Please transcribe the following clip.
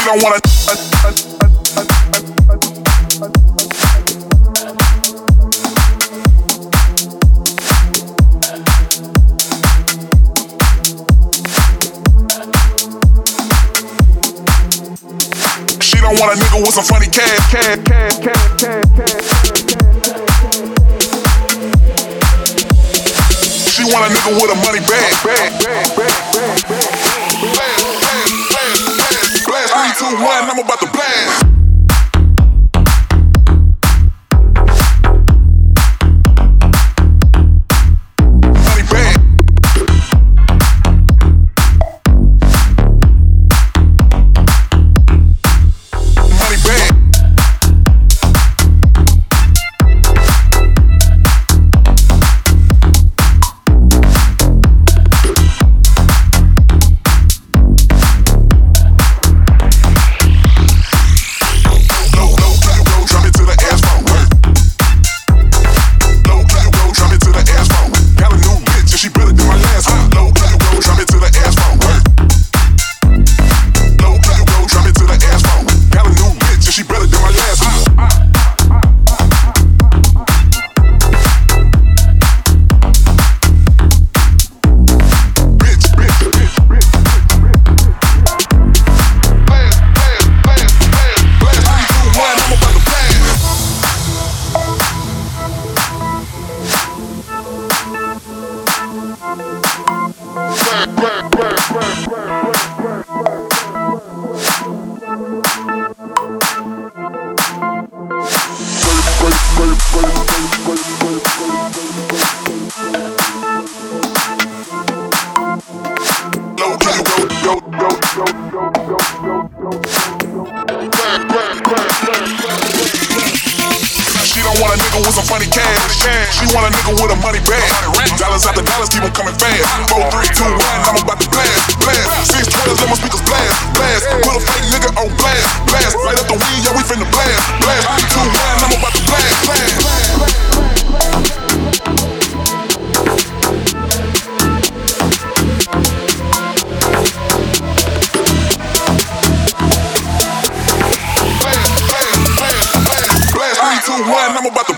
don't wanna. She don't want a nigga with some funny cash. She want a nigga with a money bag. Blast 3, 2, 1, I'm about to blast. She don't want a nigga with some funny cash. She want a nigga with a money bag. Dollars after dollars keep on coming fast. 4, 3, 2, 1, I'm about to blast. Blast. 6, 12, let my speakers blast. Blast. Put a fake nigga on blast. Blast. Light up the weed, yeah, we finna blast. Blast. 3, 2, 1, I'm about to blast. Blast. Blast 3, 2, 1, I'm about to